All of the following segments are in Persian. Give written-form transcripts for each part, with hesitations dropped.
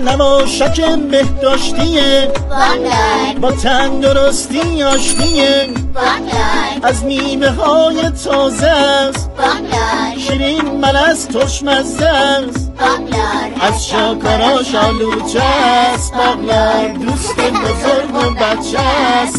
نماشک بهداشتیه، با تندرستی آشتیه، از میوه های تازه است، شیرین ملس ترشمزه است، از شاکاراش آلوچه است. باغلار دوست بزرگ و بچه است.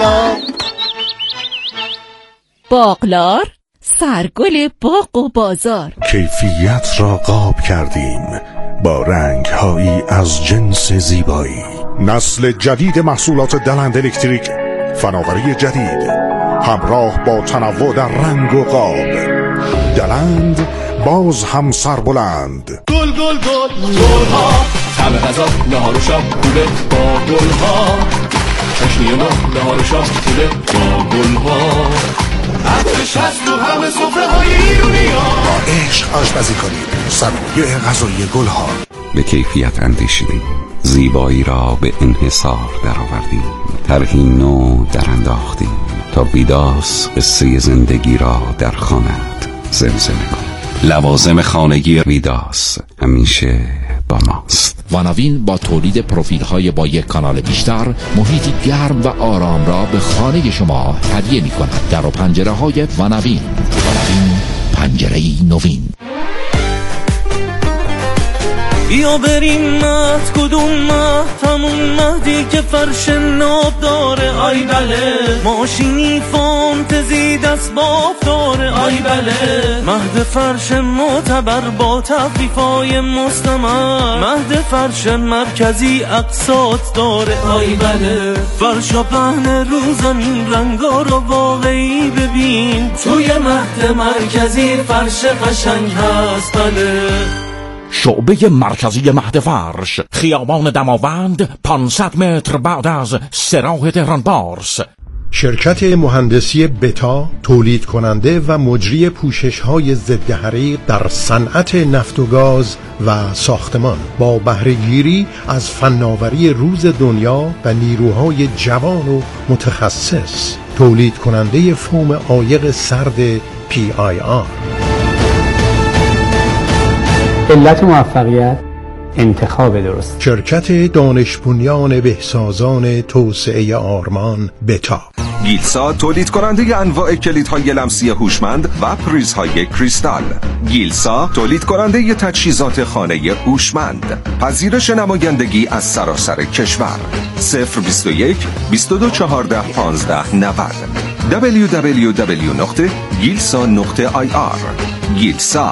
باغلار سرگل باغ و بازار. کیفیت را قاب کردیم با رنگ‌هایی از جنس زیبایی. نسل جدید محصولات دلند الکتریک، فناوری جدید همراه با تنوع در رنگ و قاب. دلند باز هم سربلند. گل گل گل گلها، طعم غذا نهار و شام خوبه با گلها. چشمی ما نهار و شام خوبه با گلها. عطرش هست تو همه سفره های ایرونی ها. با عشق آشپزی کنید. صنایع غذایی گلها. به کیفیت اندیشیدیم، زیبایی را به انحصار درآوردیم، طرحی نو در انداختیم تا ویداس قصه زندگی را در خانه‌ات زمزمه کند. لوازم خانگی ویداس همیشه با ماست. واناوین با تولید پروفیل های با یک کانال بیشتر، محیطی گرم و آرام را به خانه شما هدیه می کند. در و پنجره های واناوین. پنجره نوین. بیا بریم مهد، کدوم مهد؟ همون مهدی که فرش ناب داره. آی بله، ماشینی فانتزی دست باب داره. آی بله، مهد فرش معتبر با تخفیفای مستمر. مهد فرش مرکزی اقساط داره. آی بله، فرشا پهن رو زمین، رنگا رو واقعی ببین. توی مهد مرکزی فرش قشنگ هست. بله، شعبه مرکزی مهد فرش، خیابان دماوند، 500 متر بعد از سراح تهران بارس. شرکت مهندسی بتا، تولید کننده و مجری پوشش‌های ضد حریق در صنعت نفت و گاز و ساختمان، با بهره‌گیری از فناوری روز دنیا و نیروهای جوان و متخصص، تولید کننده فوم عایق سرد PIR. علت موفقیت انتخاب درست. شرکت دانش بنیان بهسازان توسعه آرمان بتا. گیلسا تولید کننده انواع کلیدهای لمسی هوشمند و پریزهای کریستال. گیلسا تولید کننده تجهیزات خانه هوشمند. پذیرش نمایندگی از سراسر کشور. 021 22 14 15 90 www.gilsa.ir. گیلسا.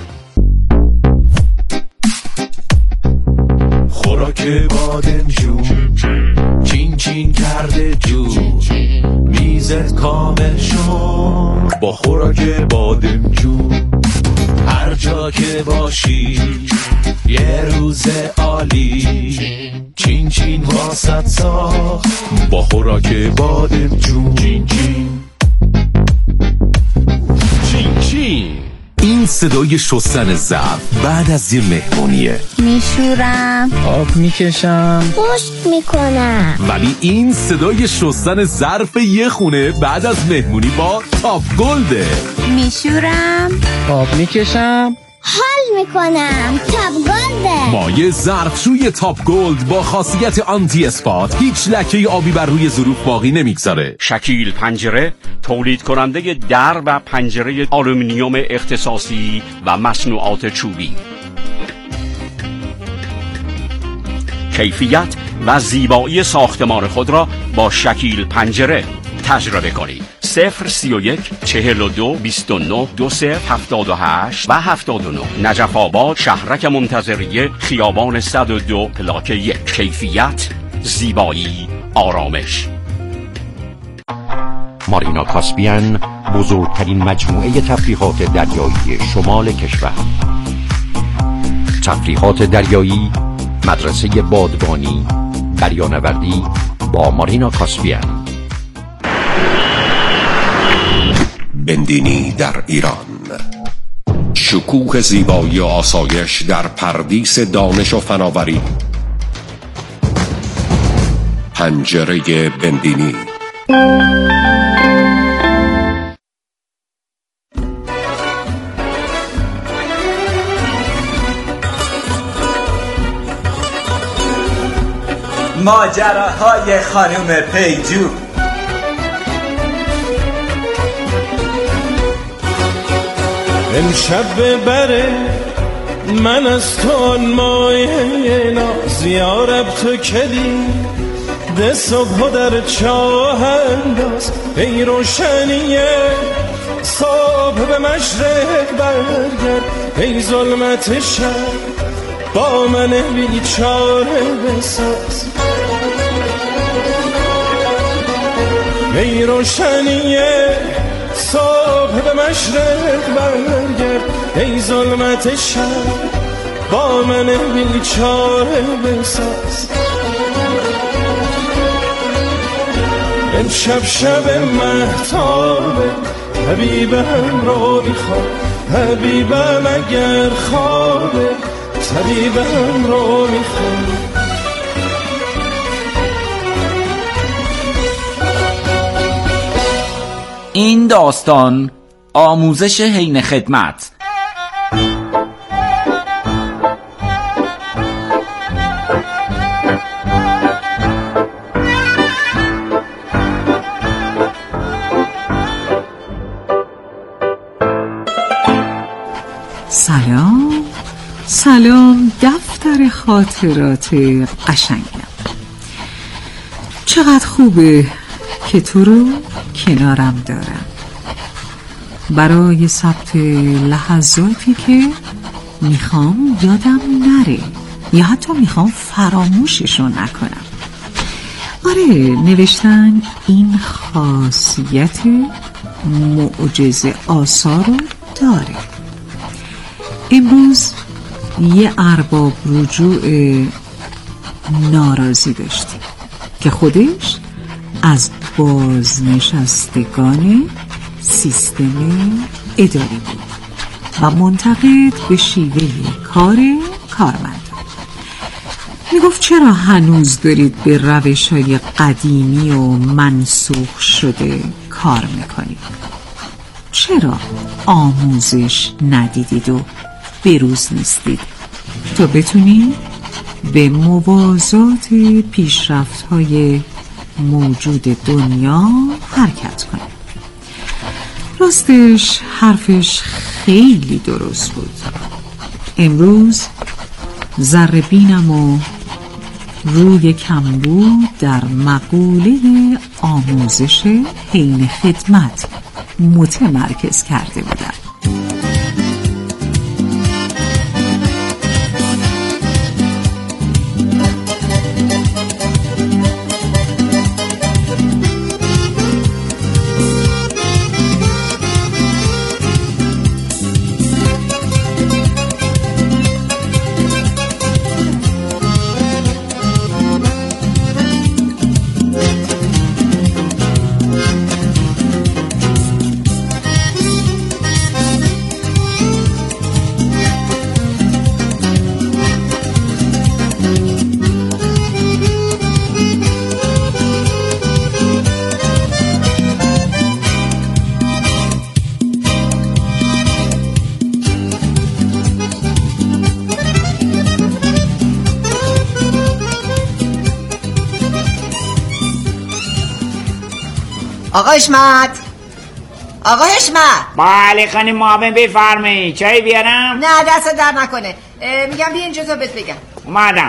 خوراک بادمجون چین چین کرده جو، میزت کامل شد با خوراک بادمجون. هر جا که باشی یه روز عالی، چین چین واسط ساخت با خوراک بادمجون. چین چین چین چین. این صدای شستن ظرف بعد از یه مهمونیه. میشورم، آب میکشم، پشت میکنم. ولی این صدای شستن ظرف یه خونه بعد از مهمونی با تاپ گلده. میشورم، آب میکشم، حال میکنم. تاپ گلده. مایع ظرفشوی تاپ گلد با خاصیت آنتی اسپات هیچ لکه آبی بر روی ظروف باقی نمیگذاره. شکیل پنجره، تولید کننده در و پنجره آلومینیوم اختصاصی و مصنوعات چوبی. کیفیت و زیبایی ساختمان خود را با شکیل پنجره تجربه کنید. 031 42 29 2078 و 79 نجف آباد، شهرک منتظریه، خیابان 102 پلاک 1. کیفیت، زیبایی، آرامش. مارینا کاسپین، بزرگترین مجموعه تفریحات دریایی شمال کشور. تفریحات دریایی، مدرسه بادبانی، دریانوردی با مارینا کاسپین. بندینی در ایران، شکوه زیبایی و آسایش در پردیس دانش و فناوری. پنجره بندینی. ماجراهای خانم پیجو. امشب ببره من از تو آن مایه ناز، یارب تو کلی ده صبح در چاه انداز. ای روشنیه صبح به مشرق برگرد، ای ظلمت شب با من بیچاره بساز. ای روشنیه صبح به مشرق برگرد، ای ظلمت شب با من بیچاره بساز. امشب شب مهتابه، حبیبم رو میخوام، حبیبم اگر خوابه طبیبم رو میخوام. این داستان آموزش حین خدمت. سلام دفتر خاطرات قشنگم. چقدر خوبه که تو رو کنارم دارم برای ثبت لحظاتی که میخوام یادم نره یا حتی میخوام فراموششو نکنم. آره، نوشتن این خاصیت معجزه آسا رو داره. امروز یه ارباب رجوع ناراضی داشتیم که خودش از بازنشستگان سیستم اداری بود و منتقد به شیوه کار کارمندان. میگفت چرا هنوز دارید به روش‌های قدیمی و منسوخ شده کار میکنید؟ چرا آموزش ندیدید و بروز نیستید تا بتونید به موازات پیشرفت‌های موجود دنیا حرکت کنید؟ راستش حرفش خیلی درست بود. امروز ذره بینم و روی کمبود در مقوله آموزش حین خدمت متمرکز کرده بودم. آقا حشمت، آقا حشمت. بله خانم معاون بفرمایید. چای بیارم؟ نه دست در نکنه. میگم بیا اینجا تا بهت بگم. اومدم.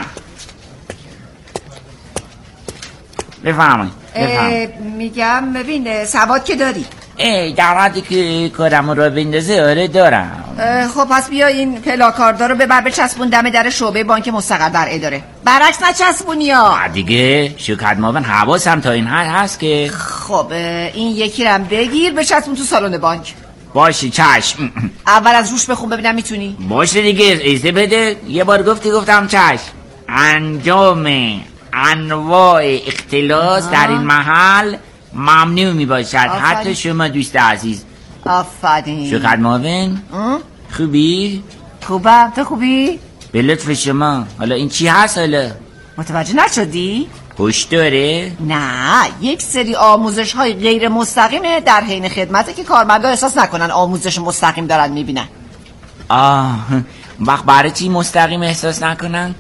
بفرمایید. میگم ببین سواد که داری؟ در حدی که کارم رو بندازه آره دارم. خب پس بیا این پلاکاردا رو ببر بچسبون دم در شعبه بانک مستقر در اداره. برعکس نچسبونی یا دیگه شکایت معاون حواسم تا این حد هست که. خب این یکی رو بگیر بچسبون تو سالن بانک. باشه چشم. اول از روش بخون ببینم میتونی. باشه دیگه اجازه بده. یه بار گفتم چشم. انجام انواع اختلاس در این محل ممنوع می باشد. حتی شما دوست عزیز. آفرین. شکر معاون خوبی؟ خوبم. تو خوبی؟ به لطف شما. حالا این چی هست حالا؟ متوجه نشدی؟ هوش داره؟ نه یک سری آموزش های غیر مستقیمه در حین خدمته که کارمندا احساس نکنن آموزش مستقیم دارن میبینن. وقت برای چی مستقیم احساس نکنن؟ خب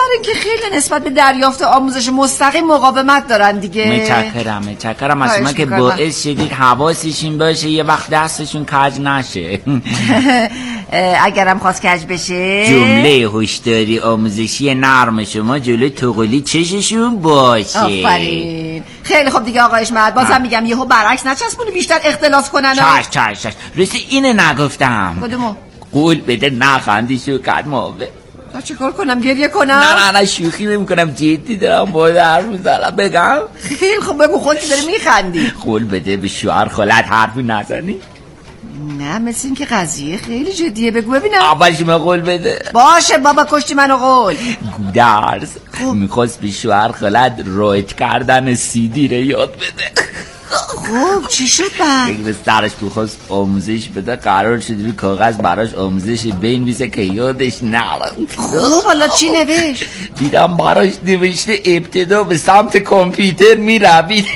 برای اینکه خیلی نسبت به دریافت آموزش مستقیم مقاومت دارن دیگه. متشکرم از شما که باعث شدید حواسشون باشه یه وقت دستشون کج نشه. اگرم خواست کج بشه جمله هشداری آموزشی نرم شما جلوی توقلی چششون باشه. آفرین. خیلی خوب دیگه آقا حشمت، بازم میگم یهو برعکس نچسبونی بیشتر اختلاس کنن. چش راستی اینه نگفتم. کدومو؟ قول بده نخندی شوکت ماوه. تا چه کار کنم؟ گریه کنم؟ نه شوخی نمی‌کنم، جدی دارم باید حرف میزنم. بگم؟ خیلی خوب بگو، خودت داری میخندی. قول بده به شوهر خالت حرفی نزنی. نه مثل این که قضیه خیلی جدیه، بگو ببینم. اولش من قول بده. باشه بابا کشتی منو قول. گودرز میخواست به شوهر خالت رایت کردن CD رو یاد بده. خب چی شد بعد؟ به سرش بخواست آموزش بده، قرار شد روی کاغذ براش آموزش بنویسه که یادش نره. خب حالا چی نوشت؟ دیدم براش نوشته ابتدا به سمت کامپیوتر میروید.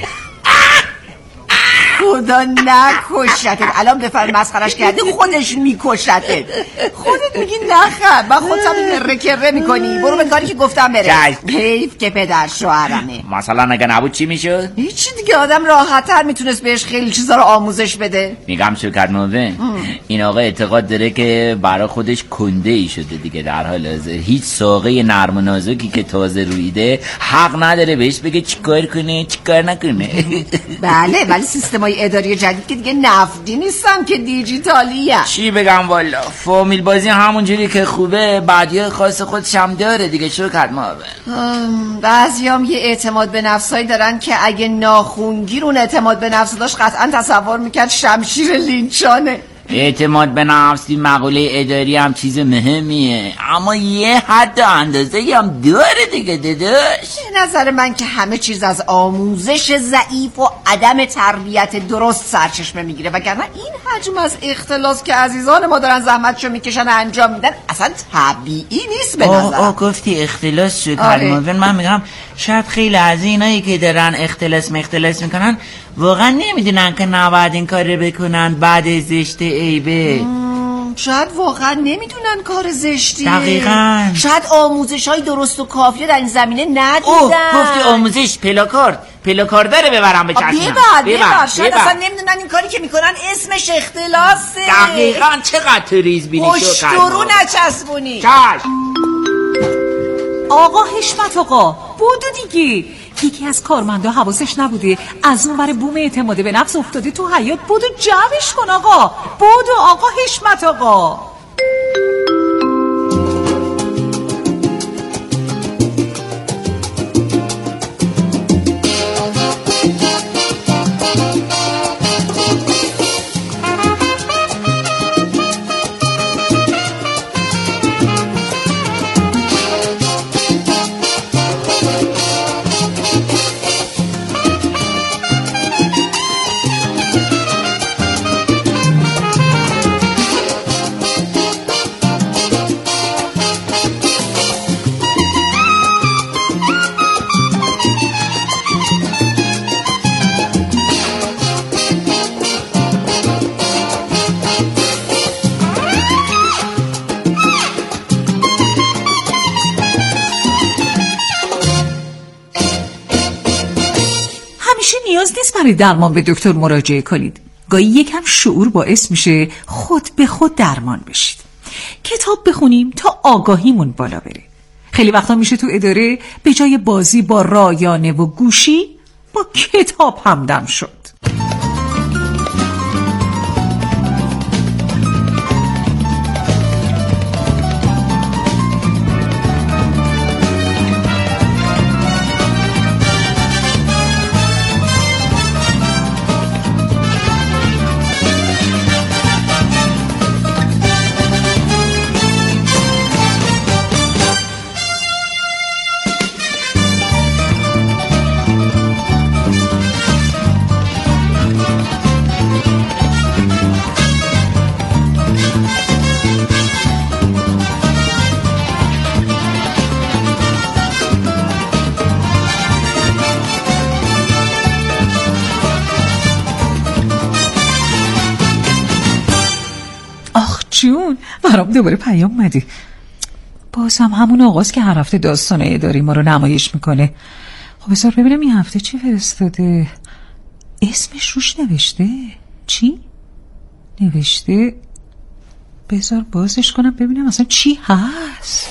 خدا نکشتت. الان بفرم مسخرش کردی، خودش میکشتت. خودت میگی نخم، من خودم نره کره میکنی. برو به کاری که گفتم بره. حیف که پدر شوهرمه. مثلا اگه نبود چی میشد؟ هیچی دیگه، آدم راحت‌تر میتونست بهش خیلی چیزا رو آموزش بده. میگم شوکت نوه این آقا اعتقاد داره که برای خودش کنده ای شده دیگه. در حال حاضر هیچ ساقه نرم و نازکی که تازه رویده حق نداره بهش بگه چیکار کنه چیکار نکنه. بله ولی سیستمای اداری جدید که دیگه نفتی نیستن که دیجیتالیه. چی بگم والا، فامیل بازی همونجوری که خوبه بعدی خاص خودش هم داره دیگه. شوکت ماوه بعضیام یه اعتماد به نفسایی دارن که اگه ناخونگیر اون اعتماد به نفس داشت قطعا تصور میکرد شمشیر لینچانه. اعتماد به نفس مقوله اداری هم چیز مهمیه، اما یه حد اندازه هم داره دیگه داداش. به نظر من که همه چیز از آموزش ضعیف و عدم تربیت درست سرچشمه میگیره، وگرنه این حجم از اختلاس که عزیزان ما دارن زحمتشو میکشن انجام میدن اصلا طبیعی نیست به نظر. گفتی اختلاس شد. من میگم شاید خیلی از اینایی که دارن اختلاس میکنن واقعا نمیدونن که نباید این کار رو بکنن، بعد زشت عیبه. شاید واقعا نمیدونن کار زشتیه. دقیقاً. شاید آموزش های درست و کافیه در این زمینه ندیدن. گفتی آموزش پلاکار داره ببرم به چشمم. ببر. شاید اصلا نمیدونن این کاری که میکنن اسمش اختلاسه. دقیقاً. چقدر تو ریز بینی شو درو نچسبونی. آقا حشمت آقا بودو دیگه. یکی از کارمندا حواسش نبوده از اون ور بوم اعتماد به نفس افتاده تو حیاط. بودو جمعش کن آقا. بودو آقا حشمت آقا. نیاز نیست برای درمان به دکتر مراجعه کنید. گاهی یکم شعور باعث میشه خود به خود درمان بشید. کتاب بخونیم تا آگاهیمون بالا بره. خیلی وقتا میشه تو اداره به جای بازی با رایانه و گوشی با کتاب همدم شد. جون برام دوباره پیام اومده. باز هم همون آغاز که هر هفته داستان اداری ما رو نمایش میکنه. خب بذار ببینم این هفته چی فرستاده. اسمش روش نوشته؟ چی؟ نوشته؟ بذار بازش کنم ببینم اصلا چی هست.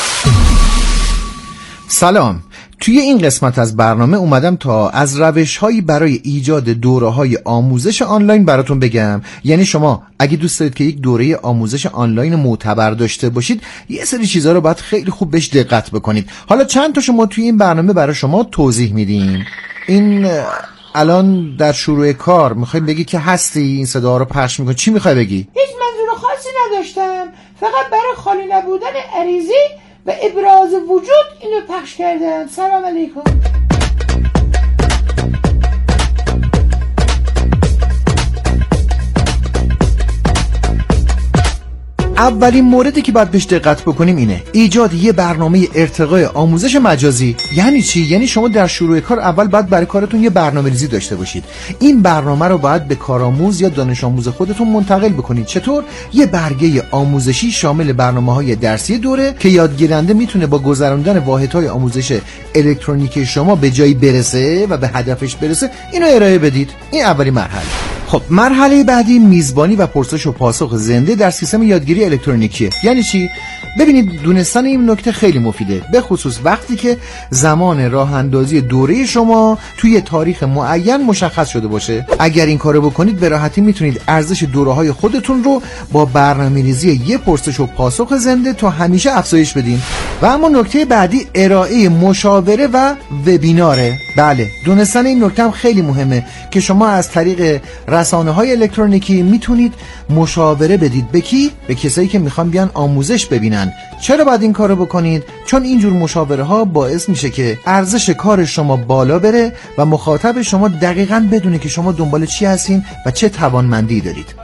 سلام، توی این قسمت از برنامه اومدم تا از روش‌هایی برای ایجاد دوره‌های آموزش آنلاین براتون بگم. یعنی شما اگه دوست دارید که یک دوره آموزش آنلاین معتبر داشته باشید، یه سری چیزا رو باید خیلی خوب بهش دقت بکنید. حالا چند تاشو ما توی این برنامه برای شما توضیح میدیم. این الان در شروع کار میخوای بگی که هستی این صدا رو پخش میکنی، چی میخوای بگی؟ هیچ منظور خاصی نداشتم، فقط برای خالی نبودن عریضی و ابراز وجود اینو پخش کردم. سلام علیکم. اولین موردی که باید بهش دقت بکنیم اینه ایجاد یه برنامه ارتقای آموزش مجازی. یعنی چی؟ یعنی شما در شروع کار اول باید برای کارتون یه برنامه‌ریزی داشته باشید. این برنامه رو باید به کارآموز یا دانش آموز خودتون منتقل بکنید. چطور؟ یه برگه آموزشی شامل برنامه‌های درسی دوره که یادگیرنده میتونه با گذراندن واحدهای آموزش الکترونیکی شما به جایی برسه و به هدفش برسه. اینو ارائه بدید. این اولین مرحله. خب مرحله بعدی میزبانی و پرسش و پاسخ زنده در سیستم یادگیری الکترونیکیه. یعنی چی؟ ببینید دونستن این نکته خیلی مفیده، به خصوص وقتی که زمان راه اندازی دوره شما توی تاریخ معین مشخص شده باشه. اگر این کارو بکنید به راحتی میتونید ارزش دوره‌های خودتون رو با برنامه‌ریزی یه پرسش و پاسخ زنده تا همیشه افزایش بدین. و اما نکته بعدی ارائه مشاوره و وبیناره. بله، دونستن این نکته هم خیلی مهمه که شما از طریق رسانه‌های الکترونیکی میتونید مشاوره بدید. به کی؟ به کسایی که میخوان بیان آموزش ببینن. چرا باید این کارو بکنید؟ چون اینجور مشاوره ها باعث میشه که ارزش کار شما بالا بره و مخاطب شما دقیقاً بدونه که شما دنبال چی هستین و چه توانمندی دارید.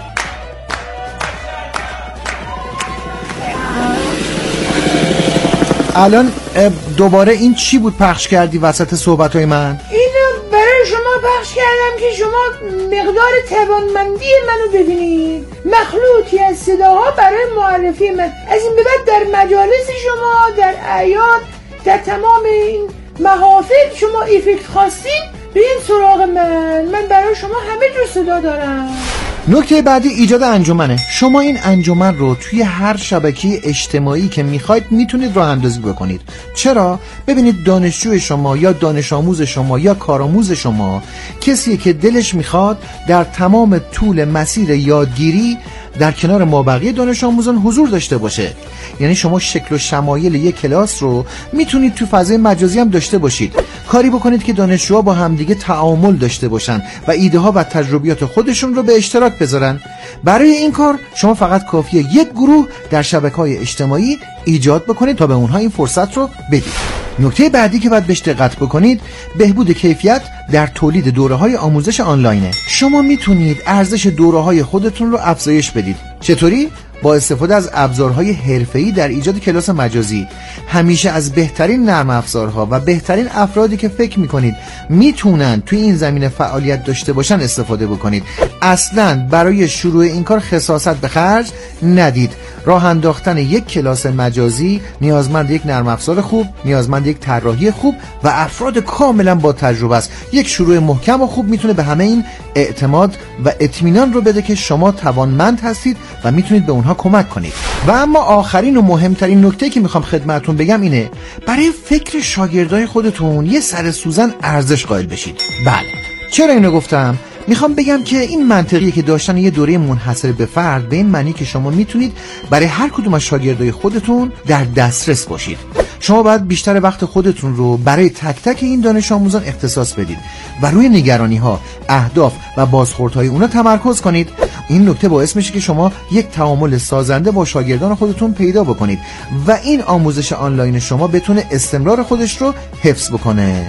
الان دوباره این چی بود پخش کردی وسط صحبت‌های من؟ اینو برای شما پخش کردم که شما مقدار توانمندی منو ببینید. مخلوطی از صداها برای معرفی من. از این به بعد در مجالس شما، در اعیاد، در تمام این محافل شما افکت خواستین بیاین سراغ من برای شما همه جور صدا دارم. نکته بعدی ایجاد انجمنه. شما این انجمن رو توی هر شبکه اجتماعی که میخواید میتونید راه اندازی بکنید. چرا؟ ببینید دانشجوی شما یا دانش آموز شما یا کارآموز شما کسیه که دلش میخواد در تمام طول مسیر یادگیری در کنار ما بقیه دانش آموزان حضور داشته باشه. یعنی شما شکل و شمایل یک کلاس رو میتونید تو فضای مجازی هم داشته باشید. کاری بکنید که دانشجوها با همدیگه تعامل داشته باشن و ایده ها و تجربیات خودشون رو به اشتراک بذارن. برای این کار شما فقط کافیه یک گروه در شبکه‌های اجتماعی ایجاد بکنید تا به اونها این فرصت رو بدید. نکته بعدی که باید بهش دقت بکنید بهبود کیفیت در تولید دوره‌های آموزش آنلاینه. شما میتونید ارزش دوره‌های خودتون رو افزایش بدید. چطوری؟ با استفاده از ابزارهای حرفه‌ای در ایجاد کلاس مجازی. همیشه از بهترین نرم افزارها و بهترین افرادی که فکر میکنید میتونن توی این زمینه فعالیت داشته باشن استفاده بکنید. اصلاً برای شروع این کار خساست به خرج ندید. راه انداختن یک کلاس مجازی نیازمند یک نرم افزار خوب، نیازمند یک طراحی خوب و افراد کاملا با تجربه است. یک شروع محکم و خوب میتونه به همه این اعتماد و اطمینان رو بده که شما توانمند هستید و میتونید به اونها کمک کنید. و اما آخرین و مهمترین نکته که میخوام خدمتتون بگم اینه برای فکر شاگردای خودتون یه سر سوزن ارزش قائل بشید. بله، چرا اینو گفتم؟ میخوام بگم که این منطقیه که داشتن یه دوره منحصر به فرد به این معنی که شما میتونید برای هر کدوم از شاگردای خودتون در دسترس باشید. شما باید بیشتر وقت خودتون رو برای تک تک این دانش آموزان اختصاص بدید و روی نگرانی ها، اهداف و بازخوردهای اونا تمرکز کنید. این نکته باعث میشه که شما یک تعامل سازنده با شاگردان خودتون پیدا بکنید و این آموزش آنلاین شما بتونه استمرار خودش رو حفظ بکنه.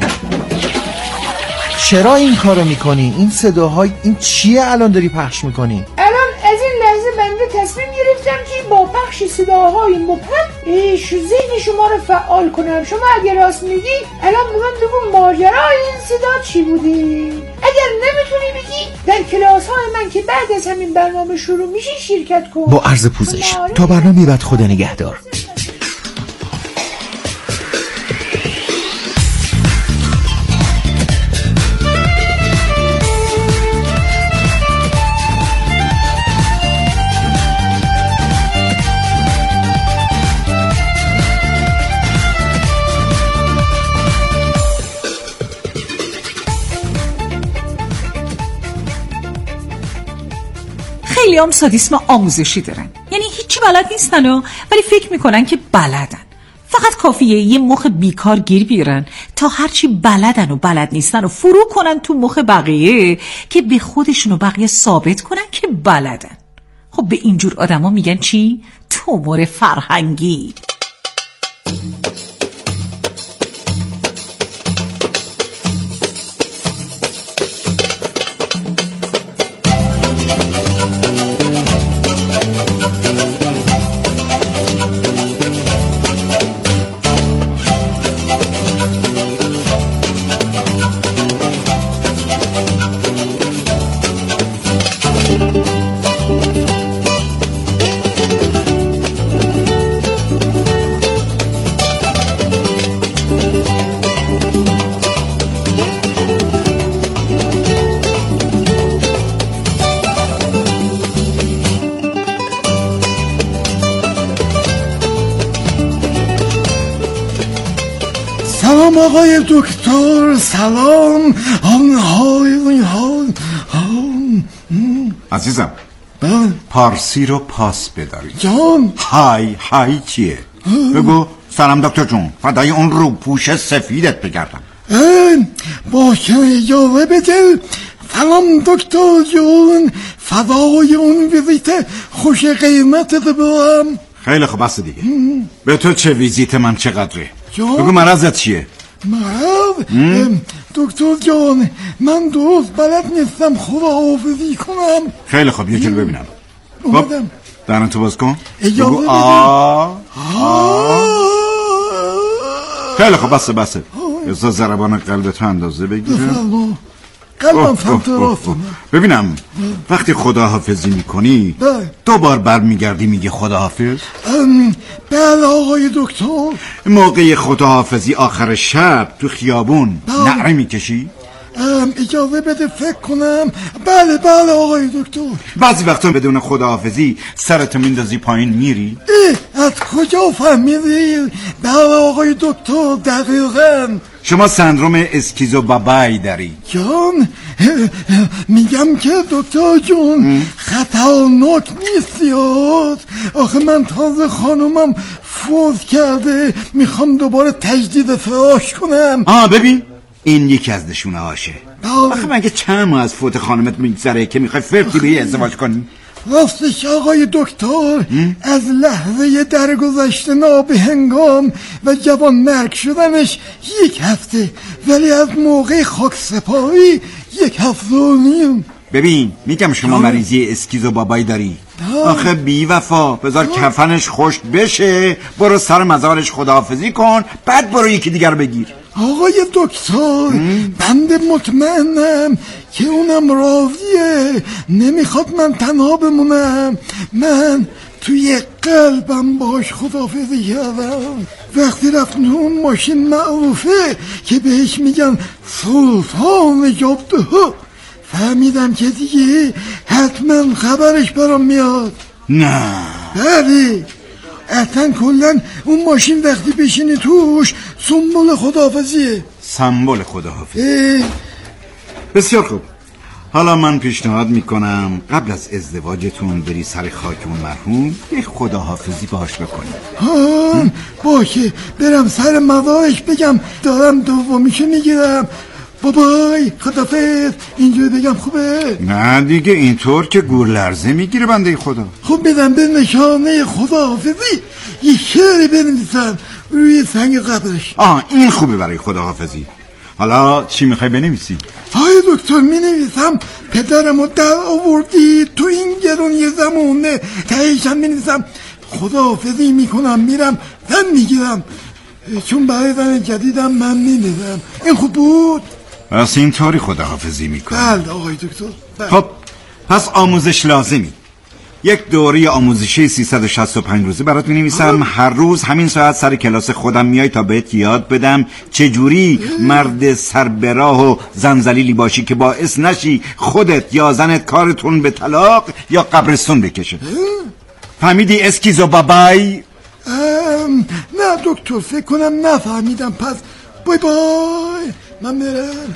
چرا این کارو میکنی؟ این صداهای این چیه الان داری پخش میکنی؟ الان از این لحظه بنده تصمیم گرفتم که با پخش صداهای مبهم ذهن شما رو فعال کنم. شما اگر راست میگی الان به من بگو ماجرای این صدا چی بودی؟ اگر نمیتونی بگی در کلاس های من که بعد از همین برنامه شروع میشه شرکت کن. با عرض پوزش تا برنامه بعد خدا نگهدار. خیلیام سادیسم آموزشی دارن، یعنی هیچی بلد نیستن ولی فکر میکنن که بلدن. فقط کافیه یه مخ بیکار گیر بیارن تا هرچی بلدن و بلد نیستن و فرو کنن تو مخ بقیه که به خودشون و بقیه ثابت کنن که بلدن. خب به اینجور آدما میگن چی؟ تومور فرهنگی. سلام آقای دکتر، سلام. عزیزم پارسی رو پاس بداری. جان های چیه؟ بگو سلام دکتر جون، فدای اون روپوش سفیدت بگردم. باشه اجازه بده. سلام دکتر جون، فدای اون ویزیت خوش قیمتت برم. خیلی خوب بس دیگه. به تو چه ویزیت من چقدره؟ جان بگو مرضت چیه؟ مرض؟ دکتر جان من درست بلد نیستم خداحافظی کنم. خیلی خوب یه جلو ببینم. خب دهنتو تو باز کن. بگو خیلی خوب بسه بذار ضربان قلبتو اندازه بگیره. قلبم سمت راست. ببینم وقتی خداحافظی میکنی دو بار برمیگردی میگی خداحافظ؟ بله آقای دکتر. موقع خداحافظی آخر شب تو خیابون نعره میکشی؟ اجازه بده فکر کنم. بله آقای دکتر. بعضی وقتا بدون خداحافظی سرتو میندازی پایین میری؟ از کجا فهمیدی؟ بله آقای دکتر دقیقاً. شما سندروم اسکیزو بابای داری. جان میگم که دکتر جون خطرناک نیستی. آخه من تازه خانومم فوت کرده، میخوام دوباره تجدید فراش کنم. ببین این یکی از نشونه هاشه. آخه مگه چند ماه از فوت خانمت میگذره که میخوای فرقی به ازدواج کنی؟ راستش آقای دکتر از لحظه درگذشت نابهنگام و جوان مرگ شدنش 1 هفته، ولی از موقع خاکسپاری 1 هفته و نیم. ببین میگم شما مریضی اسکیزو بابایی داری. آخه بی وفا بذار کفنش خشک بشه، برو سر مزارش خداحافظی کن، بعد برو یکی دیگر بگیر. آقای دکتر بنده مطمئنم که اونم راضیه، نمیخواد من تنها بمونم. من توی قلبم باش خداحافظی کردم. وقتی رفتن اون ماشین معروفه که بهش میگن سلطان جاده ها، فهمیدم که دیگه حتما خبرش برام میاد. نه بله اصلا کلن اون ماشین وقتی بشینی توش سمبل خداحافظیه. سمبل خداحافظی. بسیار خوب، حالا من پیشنهاد میکنم قبل از ازدواجتون بری سر خاک اون مرحوم یک خداحافظی باهاش بکنی. باشه برم سر مزارش بگم دارم دومیشو میگیرم، بابای خدافظ، اینجوری بگم خوبه؟ نه دیگه اینطور که گور لرزه میگیره بنده خدا. خب بدم به نشانه خداحافظی یه شعری بنویسم روی سنگ قبرش. این خوبه برای خداحافظی. حالا چی میخوای بنویسی؟ های دکتر مینویسم پدرمو در آوردی تو این گرونی زمونه. تهیشم مینویسم خداحافظی میکنم میرم زن میگیرم، چون برای زن جدیدم من نمیدم. این خوب بود؟ پس اینطوری خداحافظی میکنی؟ بله آقای دکتر. خب پس آموزش لازمی. یک دوره آموزشی 365 روزه برات می‌نویسم. هر روز همین ساعت سر کلاس خودم میای تا بهت یاد بدم چجوری مرد سربراه و زنزلیلی باشی که باعث نشی خودت یا زنت کارتون به طلاق یا قبرستون بکشه. فهمیدی اسکیزو بابای؟ نه دکتر فکر کنم نفهمیدم. پس بای بای، من میرم.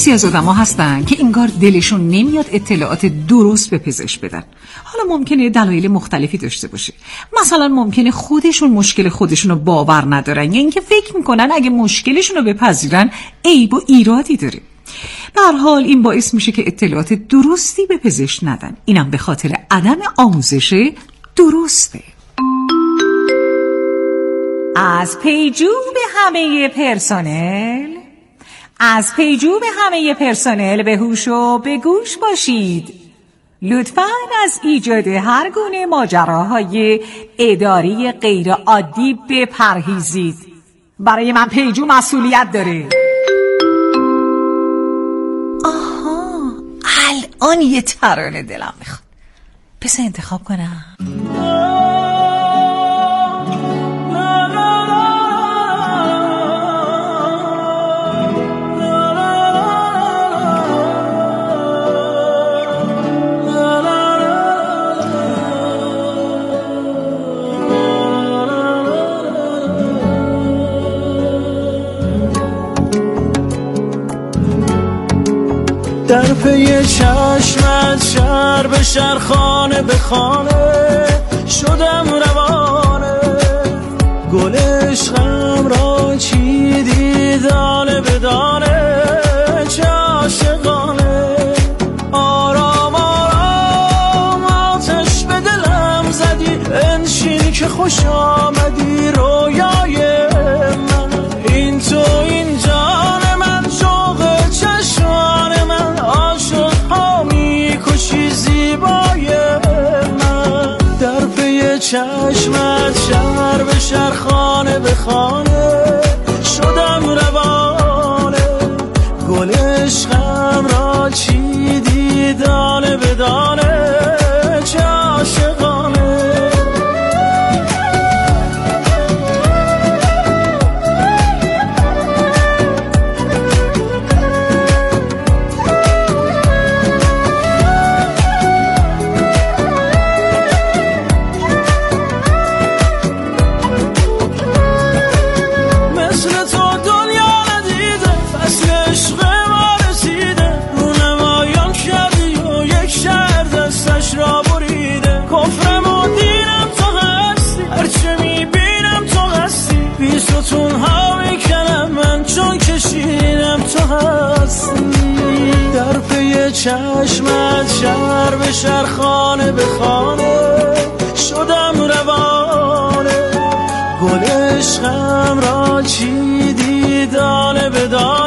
کسی از آدم ها هستن که انگار دلشون نمیاد اطلاعات درست به پزشک بدن. حالا ممکنه دلایل مختلفی داشته باشه. مثلا ممکنه خودشون مشکل خودشون رو باور ندارن یا اینکه فکر میکنن اگه مشکلشون رو بپذیرن عیب و ایرادی داره. به هر حال این باعث میشه که اطلاعات درستی به پزشک ندن. اینم به خاطر عدم آموزش درسته. از پیجو به همه پرسنل به هوش و به گوش باشید. لطفاً از ایجاد هر گونه ماجراهای اداری غیر عادی بپرهیزید. برای من پیجو مسئولیت داره. آها، الان یه ترانه دلم میخواد. بس انتخاب کنم. در پی چشمت شهر به شهر خانه به خانه شدم روانه، گل عشقم را چیدی دانه به دانه، چه عاشقانه. آرام آرام آتش به دلم زدی، انشین که خوش آمدی رویای من. این تو این جان من، شوق چشمان من، عاشق ها میکشی زیبای من. در پی چشمت شهر به شهر خانه به خانه شدم روانه، گل عشقم را چیدی دانه به دانه، چه عاشقانه. در پی چشمت شهر به شهر خانه به خانه شدم روانه، گل عشقم را چیدی دانه به دانه،